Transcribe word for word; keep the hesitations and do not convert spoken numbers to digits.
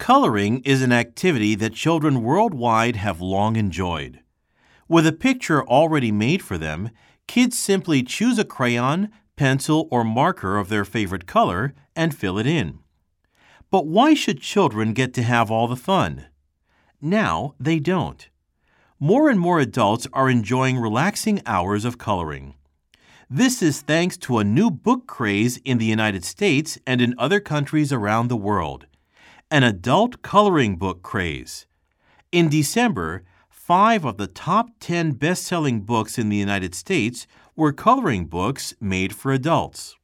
Coloring is an activity that children worldwide have long enjoyed. With a picture already made for them, kids simply choose a crayon, pencil, or marker of their favorite color and fill it in. But why should children get to have all the fun? Now they don't. More and more adults are enjoying relaxing hours of coloring. This is thanks to a new book craze in the United States and in other countries around the world, an adult coloring book craze. In December, five of the top ten best-selling books in the United States were coloring books made for adults.